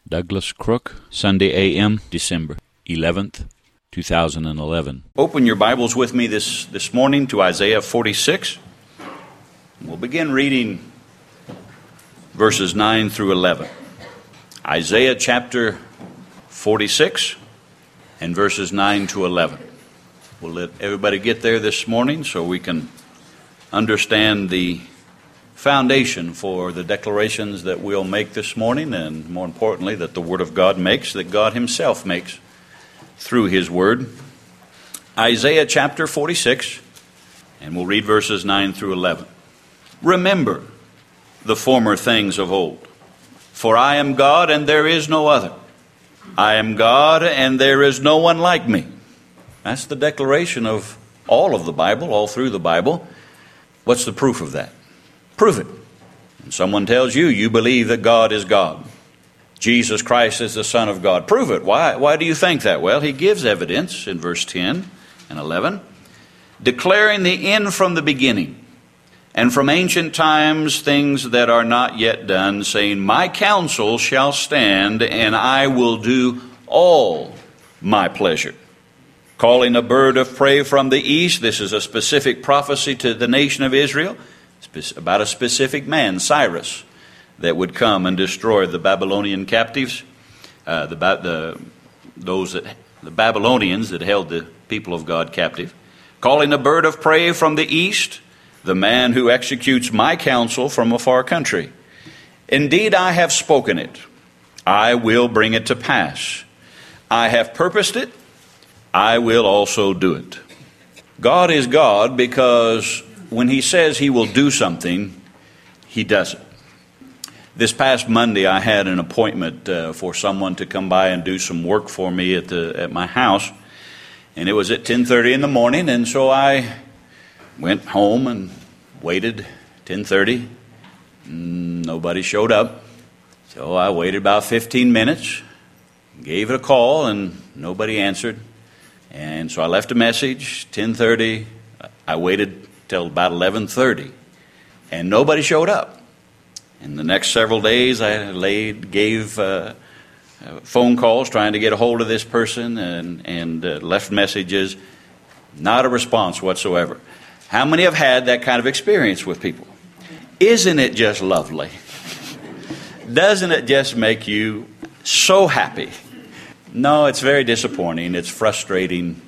Douglas Crook, Sunday a.m., December 11th, 2011. Open your Bibles with me this morning to Isaiah 46. We'll begin reading verses 9 through 11. Isaiah chapter 46 and verses 9 to 11. We'll let everybody get there this morning so we can understand the foundation for the declarations that we'll make this morning, and more importantly, that the Word of God makes, that God Himself makes through His Word. Isaiah chapter 46, and we'll read verses 9 through 11. Remember the former things of old, for I am God and there is no other. I am God and there is no one like me. That's the declaration of all of the Bible, all through the Bible. What's the proof of that? Prove it. When someone tells you, you believe that God is God, Jesus Christ is the Son of God, prove it. Why do you think that? Well, He gives evidence in verse 10 and 11, declaring the end from the beginning, and from ancient times things that are not yet done, saying, my counsel shall stand, and I will do all my pleasure. Calling a bird of prey from the east. This is a specific prophecy to the nation of Israel about a specific man, Cyrus, that would come and destroy the Babylonian captives, the Babylonians that held the people of God captive. Calling a bird of prey from the east, the man who executes my counsel from a far country. Indeed, I have spoken it. I will bring it to pass. I have purposed it. I will also do it. God is God because when He says He will do something, He does it. This past Monday, I had an appointment for someone to come by and do some work for me at my house, and it was at 10:30 in the morning, and so I went home and waited. 10:30, nobody showed up, so I waited about 15 minutes, gave it a call, and nobody answered, and so I left a message. 10:30, I waited till about 11:30, and nobody showed up. In the next several days, I gave phone calls trying to get a hold of this person and left messages. Not a response whatsoever. How many have had that kind of experience with people? Isn't it just lovely? Doesn't it just make you so happy? No, it's very disappointing. It's frustrating.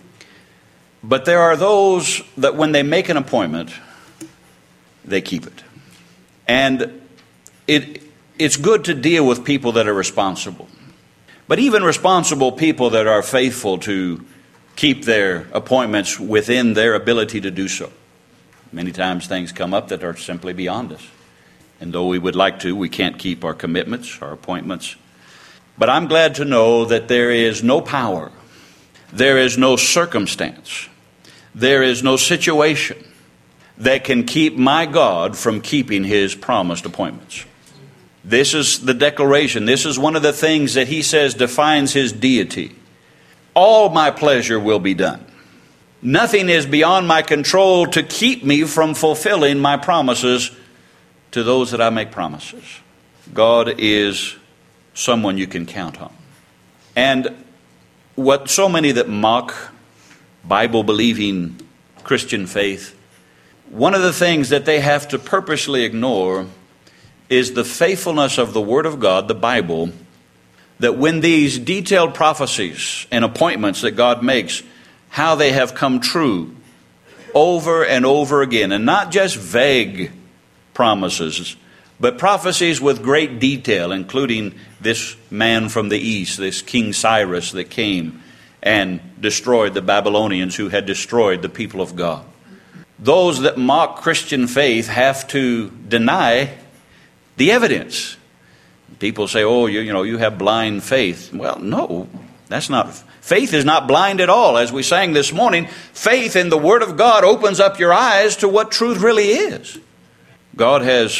But there are those that when they make an appointment, they keep it. And it's good to deal with people that are responsible. But even responsible people that are faithful to keep their appointments within their ability to do so. Many times things come up that are simply beyond us. And though we would like to, we can't keep our commitments, our appointments. But I'm glad to know that there is no power, there is no circumstance, there is no situation that can keep my God from keeping His promised appointments. This is the declaration. This is one of the things that He says defines His deity. All my pleasure will be done. Nothing is beyond my control to keep me from fulfilling my promises to those that I make promises. God is someone you can count on. And what so many that mock Bible-believing Christian faith, one of the things that they have to purposely ignore is the faithfulness of the Word of God, the Bible, that when these detailed prophecies and appointments that God makes, how they have come true over and over again, and not just vague promises, but prophecies with great detail, including this man from the east, this King Cyrus that came and destroyed the Babylonians who had destroyed the people of God. Those that mock Christian faith have to deny the evidence. People say, oh, you have blind faith. Well, no, that's not. Faith is not blind at all. As we sang this morning, faith in the Word of God opens up your eyes to what truth really is. God has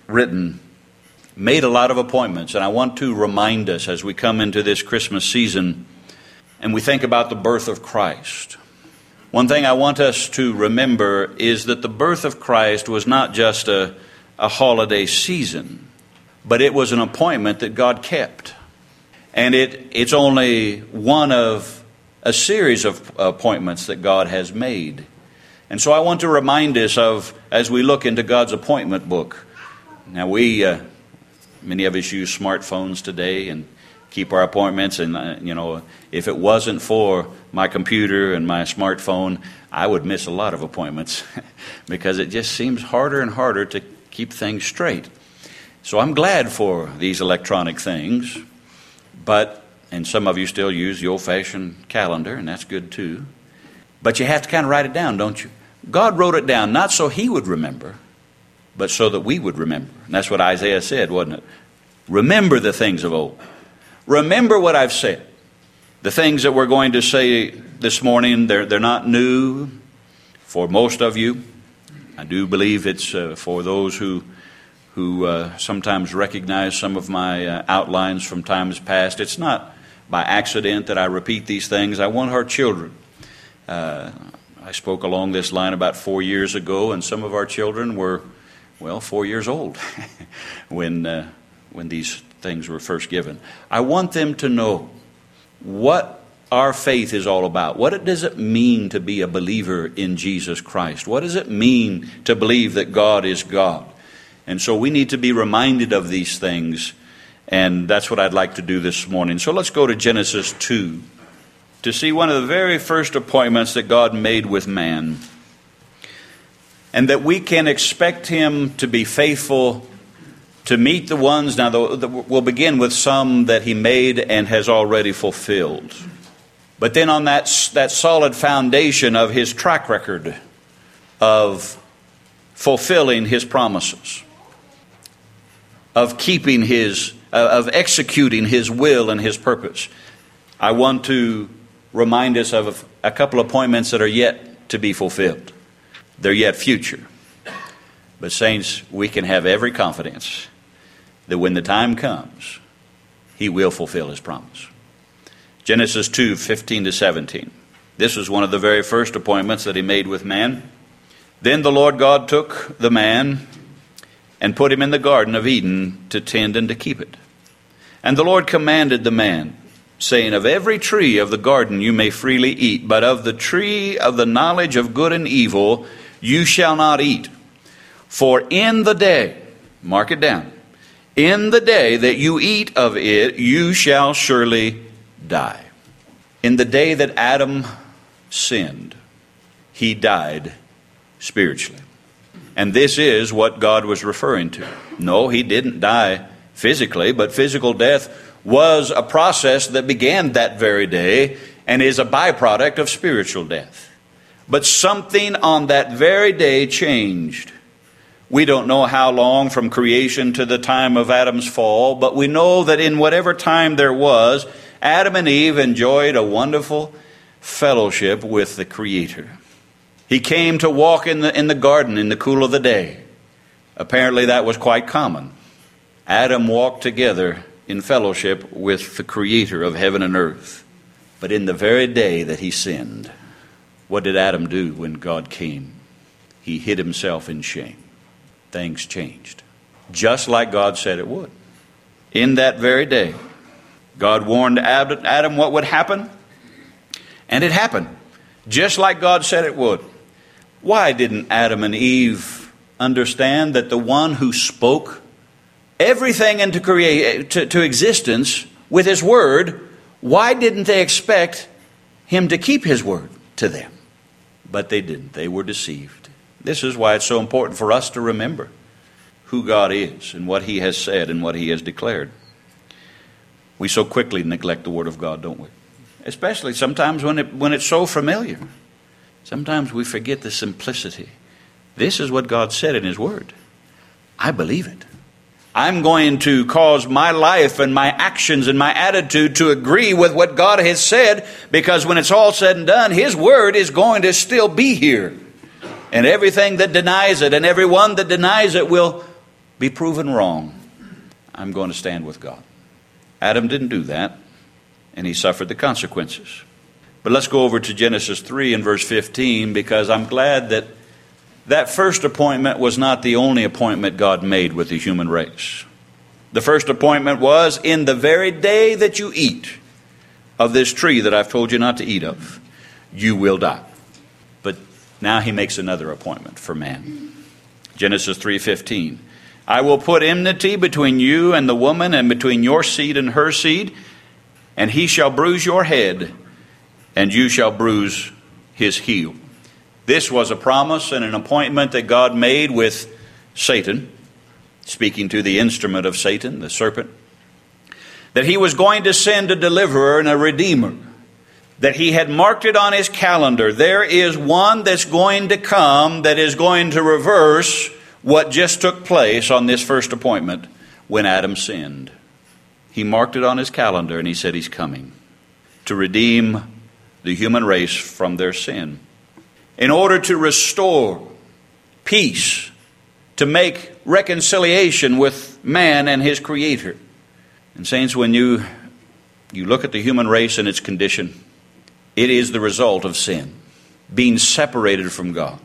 made a lot of appointments, and I want to remind us as we come into this Christmas season and we think about the birth of Christ. One thing I want us to remember is that the birth of Christ was not just a holiday season, but it was an appointment that God kept. And it's only one of a series of appointments that God has made. And so I want to remind us of, as we look into God's appointment book. Now many of us use smartphones today and keep our appointments. And, if it wasn't for my computer and my smartphone, I would miss a lot of appointments because it just seems harder and harder to keep things straight. So I'm glad for these electronic things. And some of you still use the old-fashioned calendar, and that's good too. But you have to kind of write it down, don't you? God wrote it down not so He would remember, but so that we would remember. And that's what Isaiah said, wasn't it? Remember the things of old. Remember what I've said. The things that we're going to say this morning, they're not new for most of you. I do believe it's for those who sometimes recognize some of my outlines from times past. It's not by accident that I repeat these things. I want our children. I spoke along this line about 4 years ago, and some of our children were, 4 years old when these things were first given. I want them to know what our faith is all about. What does it mean to be a believer in Jesus Christ? What does it mean to believe that God is God? And so we need to be reminded of these things, and that's what I'd like to do this morning. So let's go to Genesis 2 to see one of the very first appointments that God made with man, and that we can expect Him to be faithful to meet the ones. Now, we'll begin with some that He made and has already fulfilled. But then on that solid foundation of His track record of fulfilling His promises, of keeping of executing His will and His purpose, I want to remind us of a couple of appointments that are yet to be fulfilled. They're yet future. But saints, we can have every confidence that when the time comes, He will fulfill His promise. Genesis 2:15-17. This was one of the very first appointments that He made with man. Then the Lord God took the man and put him in the Garden of Eden to tend and to keep it. And the Lord commanded the man, saying, of every tree of the garden you may freely eat, but of the tree of the knowledge of good and evil you shall not eat. For in the day, mark it down, in the day that you eat of it, you shall surely die. In the day that Adam sinned, he died spiritually. And this is what God was referring to. No, he didn't die physically, but physical death was a process that began that very day and is a byproduct of spiritual death. But something on that very day changed. We don't know how long from creation to the time of Adam's fall, but we know that in whatever time there was, Adam and Eve enjoyed a wonderful fellowship with the Creator. He came to walk in the garden in the cool of the day. Apparently that was quite common. Adam walked together in fellowship with the Creator of heaven and earth. But in the very day that he sinned, what did Adam do when God came? He hid himself in shame. Things changed, just like God said it would. In that very day, God warned Adam what would happen, and it happened, just like God said it would. Why didn't Adam and Eve understand that the one who spoke everything into existence with His Word, why didn't they expect Him to keep His Word to them? But they didn't. They were deceived. This is why it's so important for us to remember who God is and what He has said and what He has declared. We so quickly neglect the Word of God, don't we? Especially sometimes when it's so familiar. Sometimes we forget the simplicity. This is what God said in His Word. I believe it. I'm going to cause my life and my actions and my attitude to agree with what God has said, because when it's all said and done, His Word is going to still be here. And everything that denies it and everyone that denies it will be proven wrong. I'm going to stand with God. Adam didn't do that, and he suffered the consequences. But let's go over to Genesis 3 and verse 15, because I'm glad that first appointment was not the only appointment God made with the human race. The first appointment was, in the very day that you eat of this tree that I've told you not to eat of, you will die. But now he makes another appointment for man. Genesis 3:15. I will put enmity between you and the woman, and between your seed and her seed, and he shall bruise your head, and you shall bruise his heel. This was a promise and an appointment that God made with Satan, speaking to the instrument of Satan, the serpent, that he was going to send a deliverer and a redeemer, that he had marked it on his calendar. There is one that's going to come that is going to reverse what just took place on this first appointment when Adam sinned. He marked it on his calendar and he said he's coming to redeem the human race from their sin, in order to restore peace, to make reconciliation with man and his Creator. And saints, when you look at the human race and its condition, it is the result of sin, being separated from God.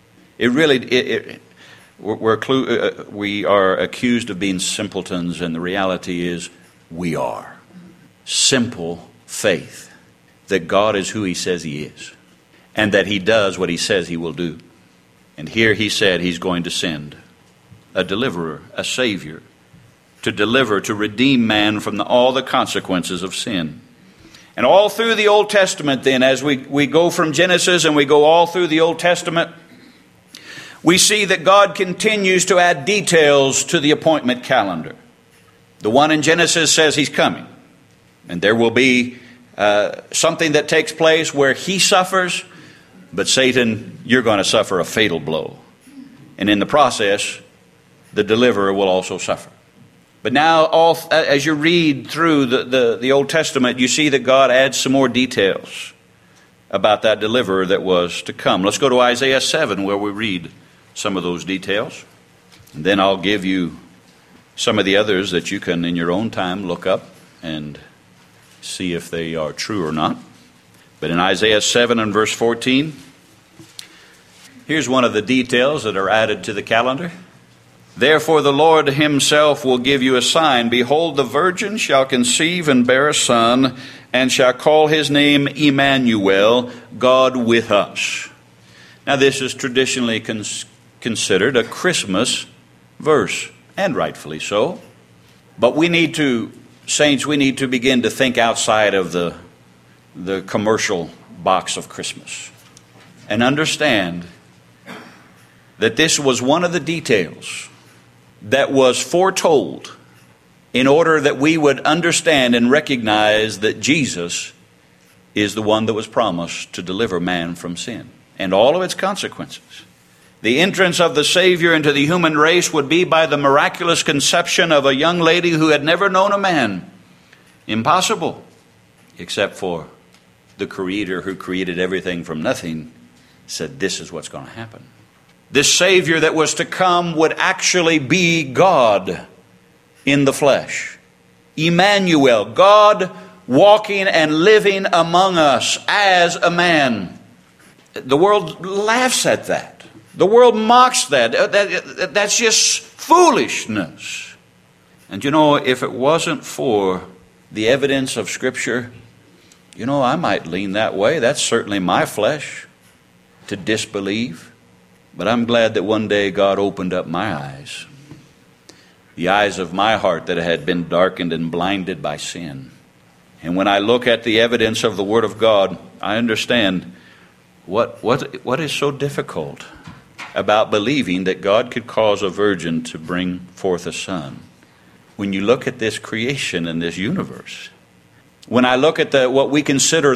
We are accused of being simpletons, and the reality is we are. Simple faith that God is who He says He is, and that He does what He says He will do. And here He said He's going to send a deliverer, a Savior, to deliver, to redeem man from all the consequences of sin. And all through the Old Testament then, as we go from Genesis and we go all through the Old Testament, we see that God continues to add details to the appointment calendar. The one in Genesis says He's coming, and there will be something that takes place where He suffers, but Satan, you're going to suffer a fatal blow. And in the process, the deliverer will also suffer. But now, as you read through the Old Testament, you see that God adds some more details about that deliverer that was to come. Let's go to Isaiah 7, where we read some of those details. And then I'll give you some of the others that you can, in your own time, look up and see if they are true or not. But in Isaiah 7 and verse 14, here's one of the details that are added to the calendar. Therefore the Lord Himself will give you a sign. Behold, the virgin shall conceive and bear a son, and shall call his name Emmanuel, God with us. Now this is traditionally considered a Christmas verse, and rightfully so. But saints, we need to begin to think outside of the commercial box of Christmas, and understand that this was one of the details that was foretold in order that we would understand and recognize that Jesus is the one that was promised to deliver man from sin and all of its consequences. The entrance of the Savior into the human race would be by the miraculous conception of a young lady who had never known a man. Impossible, except for the Creator who created everything from nothing said this is what's going to happen. This Savior that was to come would actually be God in the flesh. Emmanuel, God walking and living among us as a man. The world laughs at that. The world mocks that. That's just foolishness. And you know, if it wasn't for the evidence of Scripture, you know, I might lean that way. That's certainly my flesh to disbelieve. But I'm glad that one day God opened up my eyes, the eyes of my heart that had been darkened and blinded by sin. And when I look at the evidence of the Word of God, I understand what is so difficult about believing that God could cause a virgin to bring forth a son. When you look at this creation and this universe, when I look at what we consider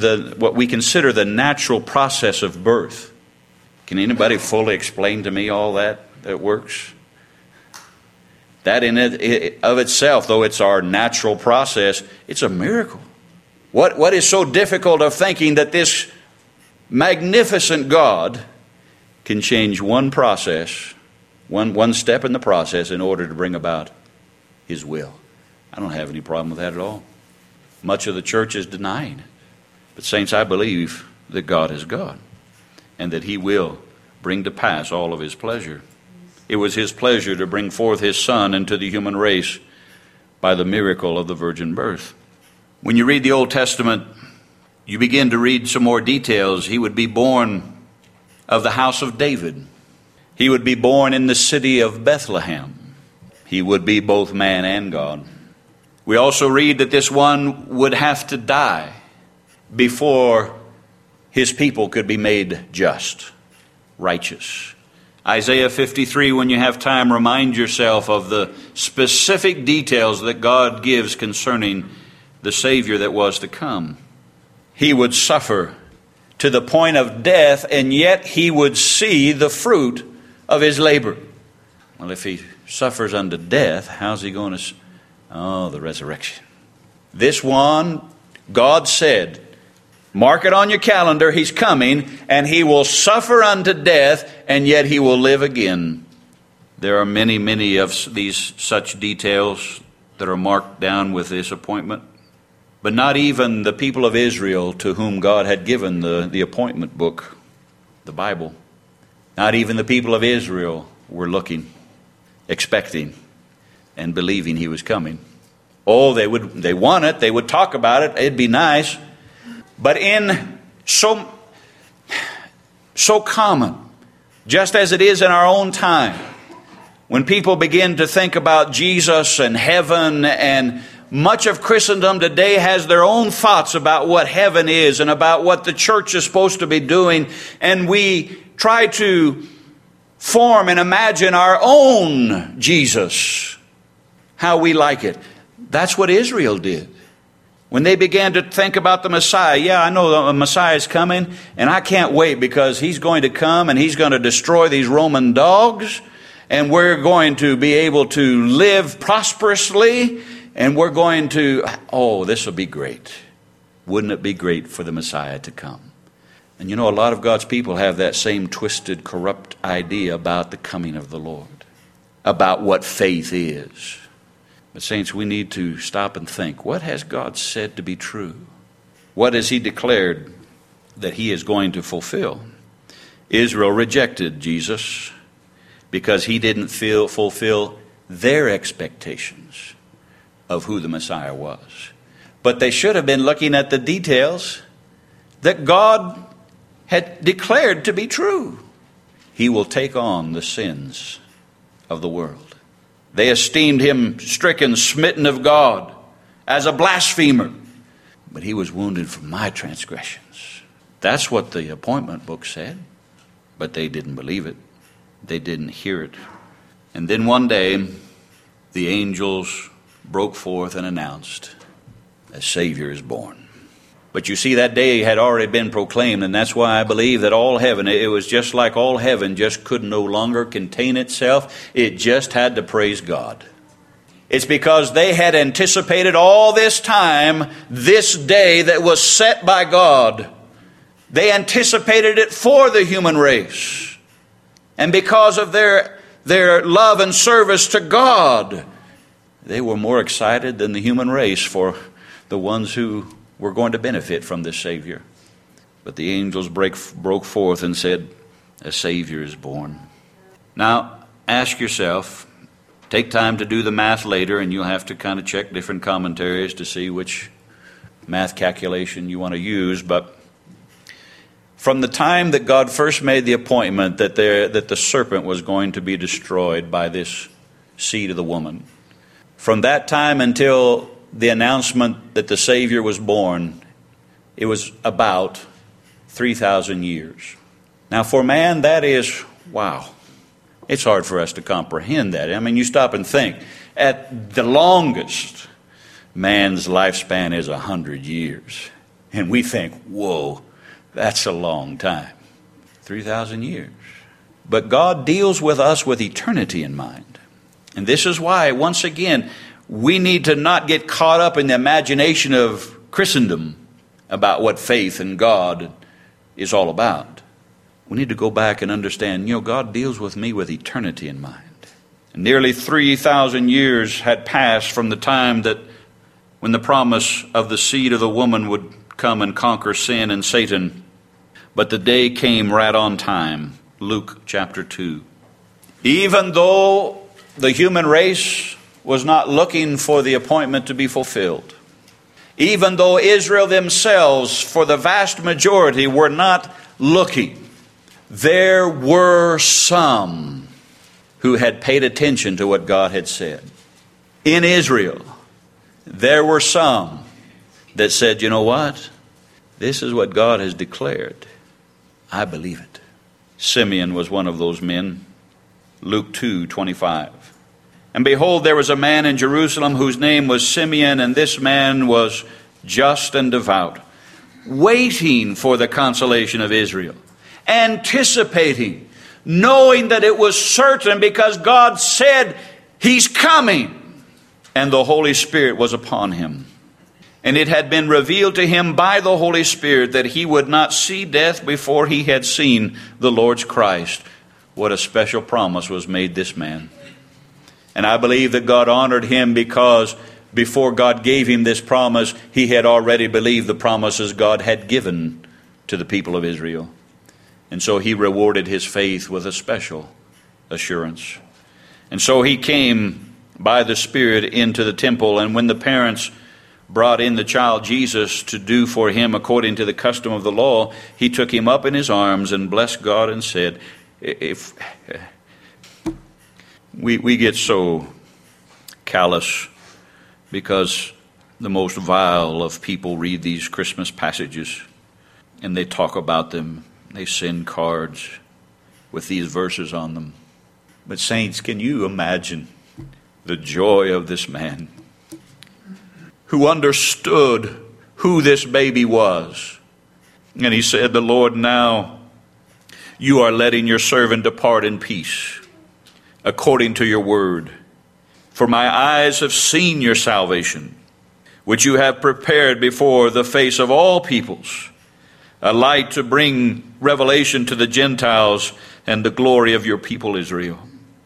the natural process of birth, can anybody fully explain to me all that works? That in it of itself, though it's our natural process, it's a miracle. What is so difficult of thinking that this magnificent God can change one process, one step in the process in order to bring about His will? I don't have any problem with that at all. Much of the church is denying it. But saints, I believe that God is God, and that He will bring to pass all of His pleasure. It was His pleasure to bring forth His Son into the human race by the miracle of the virgin birth. When you read the Old Testament, you begin to read some more details. He would be born of the house of David. He would be born in the city of Bethlehem. He would be both man and God. We also read that this one would have to die before his people could be made just, righteous. Isaiah 53, when you have time, remind yourself of the specific details that God gives concerning the Savior that was to come. He would suffer to the point of death, and yet he would see the fruit of his labor. Well, if he suffers unto death, how's he going to... Oh, the resurrection. This one, God said, mark it on your calendar, he's coming, and he will suffer unto death, and yet he will live again. There are many, many of these such details that are marked down with this appointment. But not even the people of Israel, to whom God had given the appointment book, the Bible, not even the people of Israel were looking, expecting, and believing he was coming. Oh, they want it, they would talk about it, it'd be nice. But in so common, just as it is in our own time, when people begin to think about Jesus and heaven, and much of Christendom today has their own thoughts about what heaven is and about what the church is supposed to be doing, and we try to form and imagine our own Jesus, how we like it. That's what Israel did. When they began to think about the Messiah, yeah, I know the Messiah is coming, and I can't wait because he's going to come and he's going to destroy these Roman dogs, and we're going to be able to live prosperously, and we're going to, oh, this will be great. Wouldn't it be great for the Messiah to come? And you know, a lot of God's people have that same twisted, corrupt idea about the coming of the Lord, about what faith is. But saints, we need to stop and think, what has God said to be true? What has he declared that he is going to fulfill? Israel rejected Jesus because he didn't fulfill their expectations of who the Messiah was. But they should have been looking at the details that God had declared to be true. He will take on the sins of the world. They esteemed him stricken, smitten of God, as a blasphemer. But he was wounded for my transgressions. That's what the appointment book said. But they didn't believe it. They didn't hear it. And then one day, the angels broke forth and announced, a Savior is born. But you see, that day had already been proclaimed, and that's why I believe that all heaven, it was just like all heaven just could no longer contain itself. It just had to praise God. It's because they had anticipated all this time, this day that was set by God. They anticipated it for the human race. And because of their love and service to God, they were more excited than the human race for the ones who were going to benefit from this Savior. But the angels broke forth and said, a Savior is born. Now, ask yourself, take time to do the math later, and you'll have to kind of check different commentaries to see which math calculation you want to use. But from the time that God first made the appointment that the serpent was going to be destroyed by this seed of the woman, from that time until the announcement that the Savior was born, it was about 3,000 years. Now for man, that is, wow. It's hard for us to comprehend that. I mean, you stop and think. At the longest, man's lifespan is 100 years. And we think, whoa, that's a long time. 3,000 years. But God deals with us with eternity in mind. And this is why, once again, we need to not get caught up in the imagination of Christendom about what faith in God is all about. We need to go back and understand, God deals with me with eternity in mind. And nearly 3,000 years had passed from the time that when the promise of the seed of the woman would come and conquer sin and Satan. But the day came right on time. Luke chapter 2. Even though the human race was not looking for the appointment to be fulfilled. Even though Israel themselves, for the vast majority, were not looking, there were some who had paid attention to what God had said. In Israel, there were some that said, you know what? This is what God has declared. I believe it. Simeon was one of those men. Luke 2:25. And behold, there was a man in Jerusalem whose name was Simeon, and this man was just and devout, waiting for the consolation of Israel, anticipating, knowing that it was certain because God said he's coming, and the Holy Spirit was upon him. And it had been revealed to him by the Holy Spirit that he would not see death before he had seen the Lord's Christ. What a special promise was made this man. And I believe that God honored him because before God gave him this promise, he had already believed the promises God had given to the people of Israel. And so he rewarded his faith with a special assurance. And so he came by the Spirit into the temple, and when the parents brought in the child Jesus to do for him according to the custom of the law, he took him up in his arms and blessed God and said, if we get so callous because the most vile of people read these Christmas passages and they talk about them. They send cards with these verses on them. But saints, can you imagine the joy of this man who understood who this baby was? And he said, the Lord, now you are letting your servant depart in peace, according to your word. For my eyes have seen your salvation, which you have prepared before the face of all peoples, a light to bring revelation to the Gentiles and the glory of your people Israel.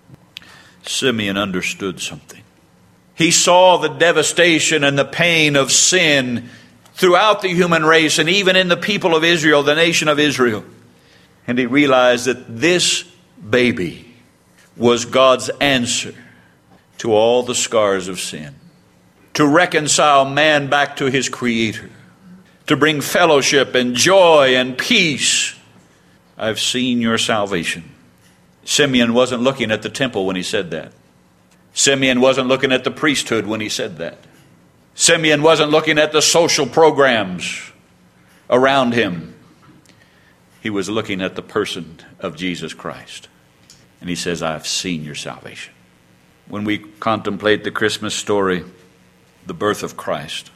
Simeon understood something. He saw the devastation and the pain of sin throughout the human race and even in the people of Israel, the nation of Israel. And he realized that this baby was God's answer to all the scars of sin, to reconcile man back to his Creator, to bring fellowship and joy and peace. I've seen your salvation. Simeon wasn't looking at the temple when he said that. Simeon wasn't looking at the priesthood when he said that. Simeon wasn't looking at the social programs around him. He was looking at the person of Jesus Christ. And he says, I've seen your salvation. When we contemplate the Christmas story, the birth of Christ,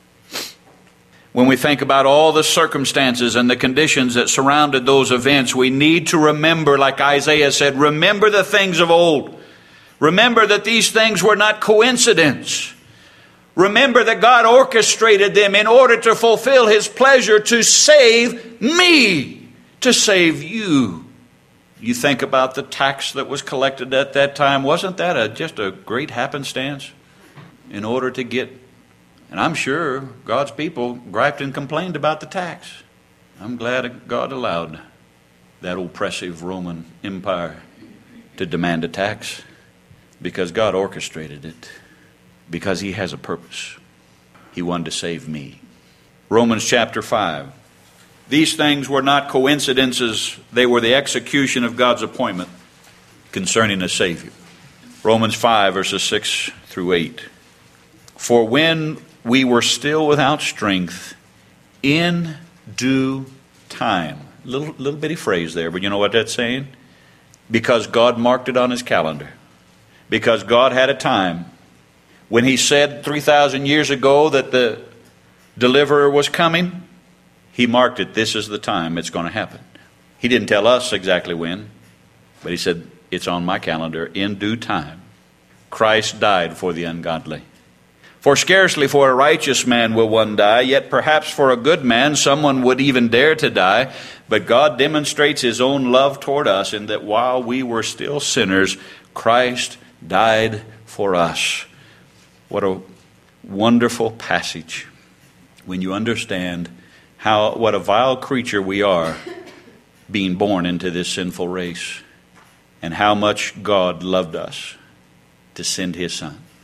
when we think about all the circumstances and the conditions that surrounded those events, we need to remember, like Isaiah said, remember the things of old. Remember that these things were not coincidence. Remember that God orchestrated them in order to fulfill His pleasure to save me, to save you. You think about the tax that was collected at that time. Wasn't that just a great happenstance in order to get, and I'm sure God's people griped and complained about the tax. I'm glad God allowed that oppressive Roman Empire to demand a tax, because God orchestrated it, because He has a purpose. He wanted to save me. Romans chapter 5. These things were not coincidences. They were the execution of God's appointment concerning a Savior. Romans 5 verses 6 through 8. For when we were still without strength, in due time. Little bitty phrase there, but you know what that's saying? Because God marked it on His calendar. Because God had a time when He said 3,000 years ago that the deliverer was coming. He marked it. This is the time it's going to happen. He didn't tell us exactly when, but He said, it's on my calendar in due time. Christ died for the ungodly. For scarcely for a righteous man will one die, yet perhaps for a good man someone would even dare to die. But God demonstrates His own love toward us in that while we were still sinners, Christ died for us. What a wonderful passage when you understand what a vile creature we are being born into this sinful race, and how much God loved us to send His Son.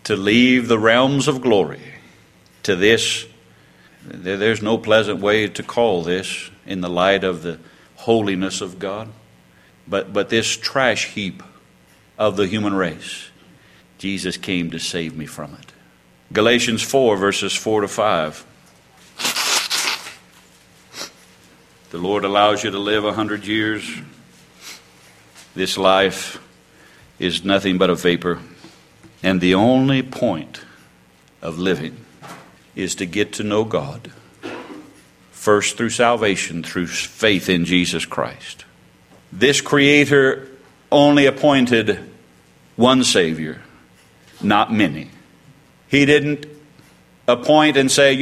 to leave the realms of glory to this. There's no pleasant way to call this in the light of the holiness of God. But this trash heap of the human race, Jesus came to save me from it. Galatians 4, verses 4 to 5. The Lord allows you to live 100 years. This life is nothing but a vapor. And the only point of living is to get to know God. First through salvation, through faith in Jesus Christ. This Creator only appointed one Savior, not many. He didn't appoint and say,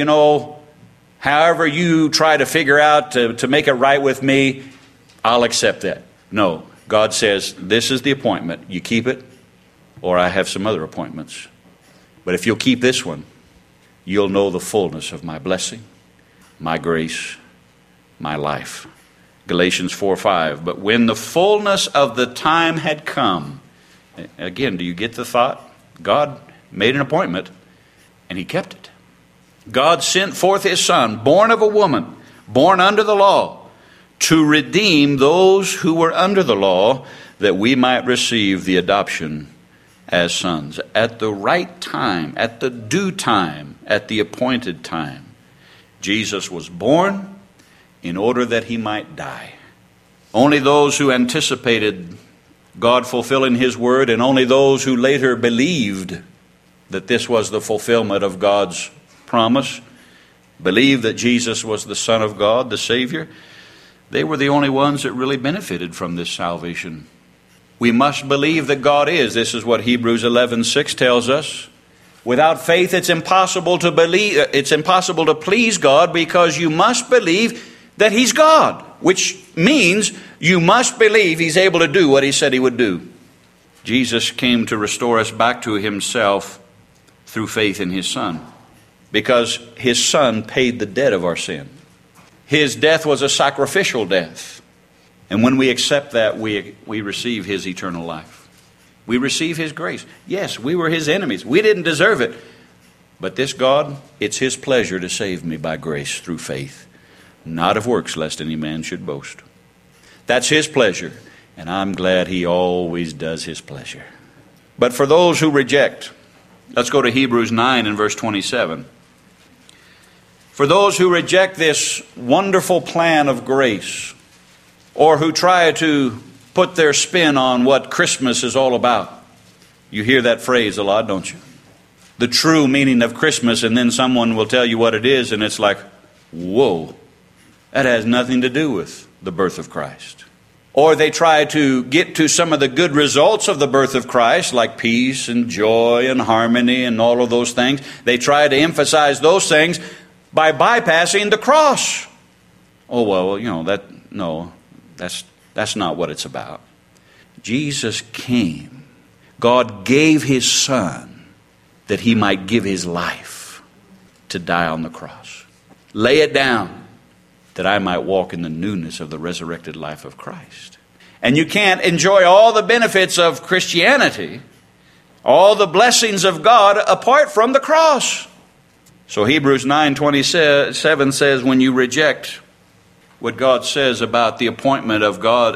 however you try to figure out to make it right with me, I'll accept that. No, God says, this is the appointment. You keep it, or I have some other appointments. But if you'll keep this one, you'll know the fullness of my blessing, my grace, my life. Galatians 4:5. But when the fullness of the time had come, again, do you get the thought? God made an appointment, and He kept it. God sent forth His Son, born of a woman, born under the law, to redeem those who were under the law, that we might receive the adoption as sons. At the right time, at the due time, at the appointed time, Jesus was born in order that He might die. Only those who anticipated God fulfilling His word, and only those who later believed that this was the fulfillment of God's promise, believed that Jesus was the Son of God, the Savior, they were the only ones that really benefited from this salvation. We must believe that God is. This is what Hebrews 11:6 tells us. Without faith, it's impossible to believe. It's impossible to please God, because you must believe that He's God, which means you must believe He's able to do what He said He would do. Jesus came to restore us back to Himself through faith in His Son, because His Son paid the debt of our sin. His death was a sacrificial death. And when we accept that, we receive His eternal life. We receive His grace. Yes, we were His enemies. We didn't deserve it. But this God, it's His pleasure to save me by grace through faith, not of works, lest any man should boast. That's His pleasure, and I'm glad He always does His pleasure. But for those who reject, let's go to Hebrews 9 and verse 27. For those who reject this wonderful plan of grace, or who try to put their spin on what Christmas is all about. You hear that phrase a lot, don't you? The true meaning of Christmas, and then someone will tell you what it is, and it's like, whoa, that has nothing to do with the birth of Christ. Or they try to get to some of the good results of the birth of Christ, like peace and joy and harmony and all of those things. They try to emphasize those things by bypassing the cross. Oh, well, that's not what it's about. Jesus came. God gave His Son that He might give His life to die on the cross. Lay it down that I might walk in the newness of the resurrected life of Christ. And you can't enjoy all the benefits of Christianity, all the blessings of God, apart from the cross. So Hebrews 9:27 says, when you reject what God says about the appointment of God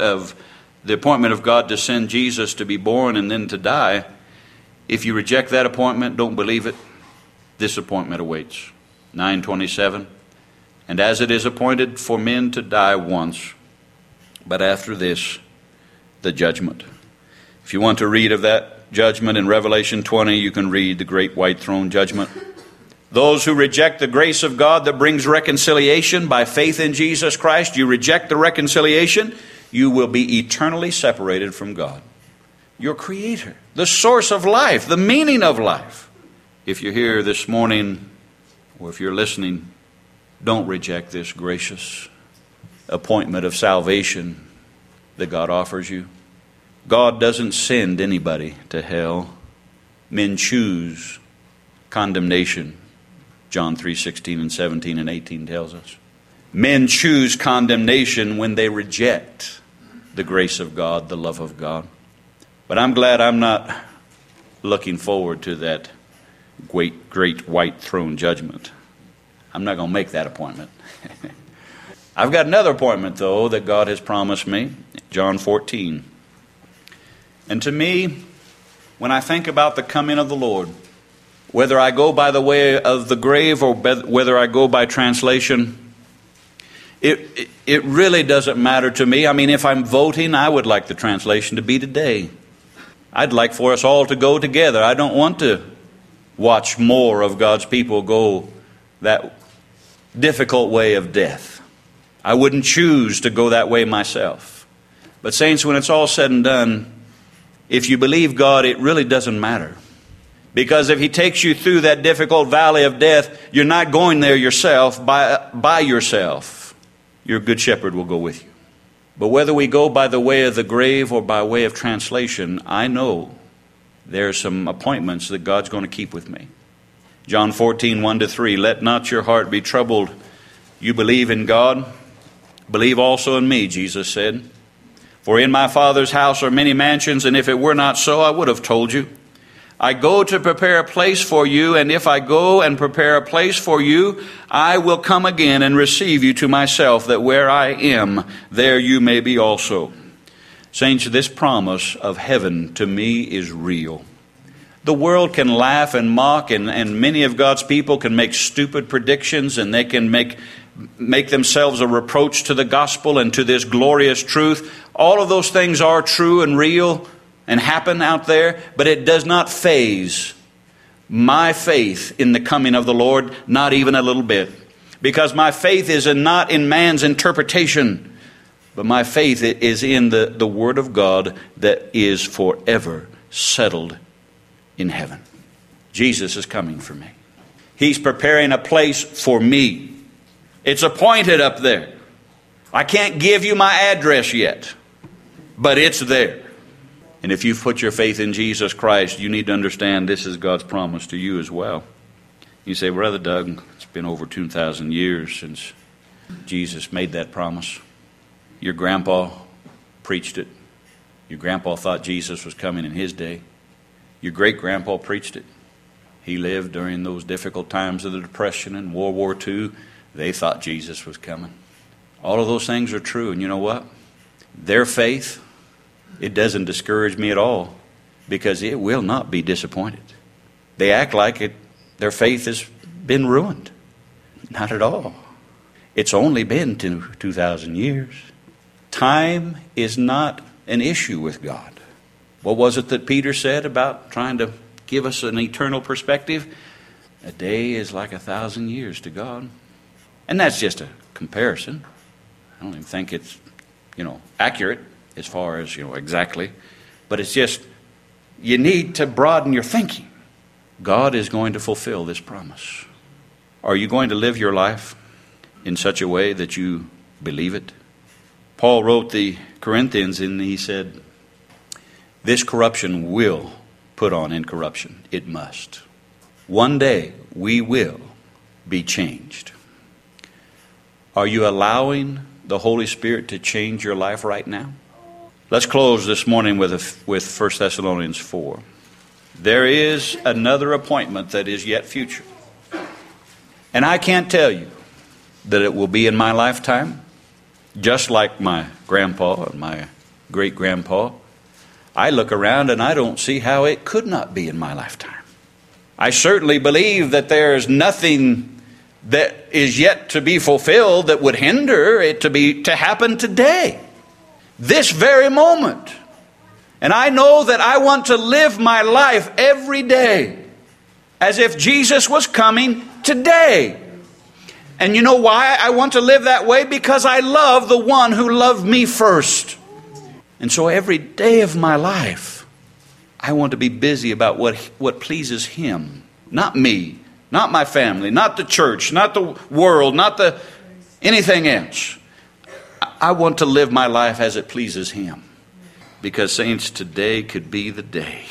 to send Jesus to be born and then to die, if you reject that appointment, don't believe it, this appointment awaits. 9:27. And as it is appointed for men to die once, but after this, the judgment. If you want to read of that judgment in Revelation 20, you can read the great white throne judgment. Those who reject the grace of God that brings reconciliation by faith in Jesus Christ, you reject the reconciliation, you will be eternally separated from God, your Creator, the source of life, the meaning of life. If you're here this morning, or if you're listening, don't reject this gracious appointment of salvation that God offers you. God doesn't send anybody to hell. Men choose condemnation. John 3:16 and 17 and 18 tells us. Men choose condemnation when they reject the grace of God, the love of God. But I'm glad I'm not looking forward to that great white throne judgment. I'm not going to make that appointment. I've got another appointment, though, that God has promised me, John 14. And to me, when I think about the coming of the Lord, whether I go by the way of the grave or whether I go by translation, it really doesn't matter to me. I mean, if I'm voting, I would like the translation to be today. I'd like for us all to go together. I don't want to watch more of God's people go that difficult way of death. I wouldn't choose to go that way myself. But saints, when it's all said and done, if you believe God, it really doesn't matter. Because if He takes you through that difficult valley of death, you're not going there yourself, by yourself. Your good shepherd will go with you. But whether we go by the way of the grave or by way of translation, I know there are some appointments that God's going to keep with me. John 14, 1-3, let not your heart be troubled. You believe in God, believe also in me, Jesus said. For in my Father's house are many mansions, and if it were not so, I would have told you. I go to prepare a place for you, and if I go and prepare a place for you, I will come again and receive you to myself, that where I am, there you may be also. Saints, this promise of heaven to me is real. The world can laugh and mock, and many of God's people can make stupid predictions, and they can make themselves a reproach to the gospel and to this glorious truth. All of those things are true and real and happen out there, but it does not faze my faith in the coming of the Lord, not even a little bit. Because my faith is not in man's interpretation, but my faith is in the Word of God that is forever settled in heaven. Jesus is coming for me. He's preparing a place for me. It's appointed up there. I can't give you my address yet, but it's there. And if you've put your faith in Jesus Christ, you need to understand this is God's promise to you as well. You say, Brother Doug, it's been over 2,000 years since Jesus made that promise. Your grandpa preached it. Your grandpa thought Jesus was coming in his day. Your great-grandpa preached it. He lived during those difficult times of the Depression and World War II. They thought Jesus was coming. All of those things are true. And you know what? Their faith, it doesn't discourage me at all, because it will not be disappointed. They act like their faith has been ruined. Not at all. It's only been 2,000 years. Time is not an issue with God. What was it that Peter said about trying to give us an eternal perspective? A day is like 1,000 years to God. And that's just a comparison. I don't even think it's, accurate as far as, exactly. But it's just, you need to broaden your thinking. God is going to fulfill this promise. Are you going to live your life in such a way that you believe it? Paul wrote the Corinthians and he said, this corruption will put on incorruption. It must. One day we will be changed. Are you allowing the Holy Spirit to change your life right now? Let's close this morning with 1 Thessalonians 4. There is another appointment that is yet future. And I can't tell you that it will be in my lifetime, just like my grandpa and my great-grandpa. I look around and I don't see how it could not be in my lifetime. I certainly believe that there is nothing that is yet to be fulfilled that would hinder it to happen today, this very moment. And I know that I want to live my life every day as if Jesus was coming today. And you know why I want to live that way? Because I love the one who loved me first. And so every day of my life, I want to be busy about what pleases Him. Not me, not my family, not the church, not the world, not anything else. I want to live my life as it pleases Him. Because, saints, today could be the day.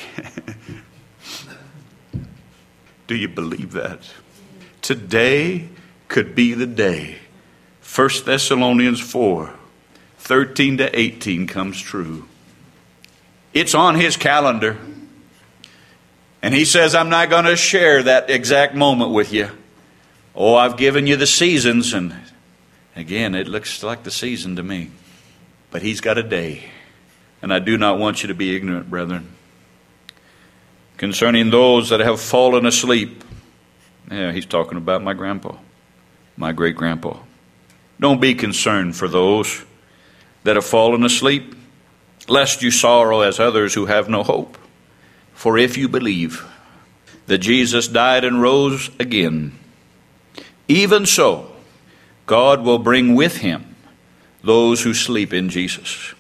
Do you believe that? Today could be the day. 1 Thessalonians 4. 13 to 18 comes true. It's on His calendar. And he says, I'm not going to share that exact moment with you. Oh, I've given you the seasons, and again, it looks like the season to me. But he's got a day. And I do not want you to be ignorant, brethren. Concerning those that have fallen asleep. Yeah, he's talking about my grandpa, my great-grandpa. Don't be concerned for those that have fallen asleep, lest you sorrow as others who have no hope. For if you believe that Jesus died and rose again, even so, God will bring with him those who sleep in Jesus.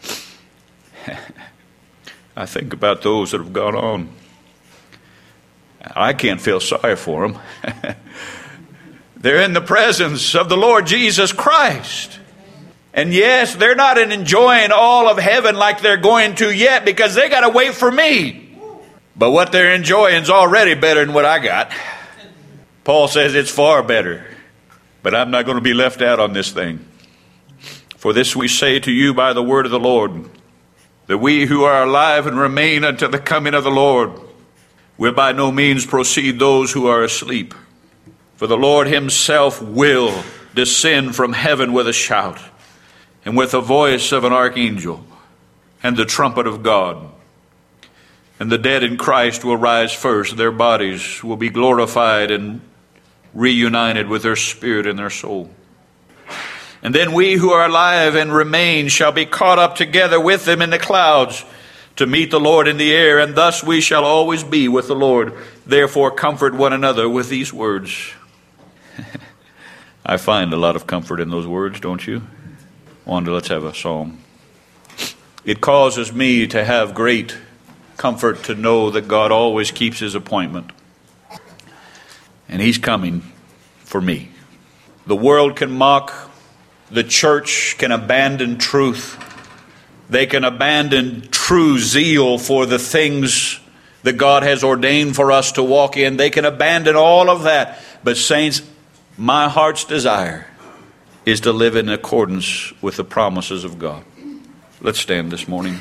I think about those that have gone on. I can't feel sorry for them. They're in the presence of the Lord Jesus Christ. And yes, they're not enjoying all of heaven like they're going to yet, because they got to wait for me. But what they're enjoying is already better than what I got. Paul says it's far better. But I'm not going to be left out on this thing. For this we say to you by the word of the Lord, that we who are alive and remain until the coming of the Lord will by no means precede those who are asleep. For the Lord himself will descend from heaven with a shout, and with the voice of an archangel, and the trumpet of God. And the dead in Christ will rise first. Their bodies will be glorified and reunited with their spirit and their soul. And then we who are alive and remain shall be caught up together with them in the clouds to meet the Lord in the air, and thus we shall always be with the Lord. Therefore comfort one another with these words. I find a lot of comfort in those words, don't you? Wanda, let's have a psalm. It causes me to have great comfort to know that God always keeps his appointment. And he's coming for me. The world can mock. The church can abandon truth. They can abandon true zeal for the things that God has ordained for us to walk in. They can abandon all of that. But saints, my heart's desire is to live in accordance with the promises of God. Let's stand this morning.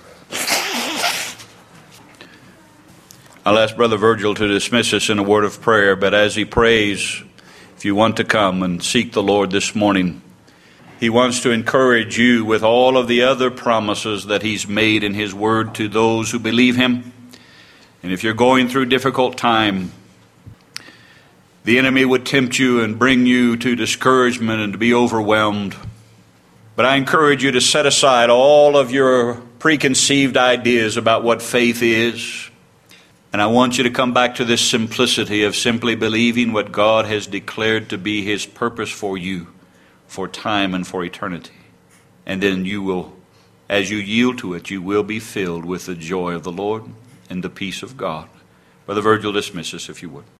I'll ask Brother Virgil to dismiss us in a word of prayer, but as he prays, if you want to come and seek the Lord this morning, he wants to encourage you with all of the other promises that he's made in his word to those who believe him. And if you're going through difficult time, the enemy would tempt you and bring you to discouragement and to be overwhelmed. But I encourage you to set aside all of your preconceived ideas about what faith is. And I want you to come back to this simplicity of simply believing what God has declared to be his purpose for you, for time and for eternity. And then you will, as you yield to it, you will be filled with the joy of the Lord and the peace of God. Brother Virgil, dismiss us if you would.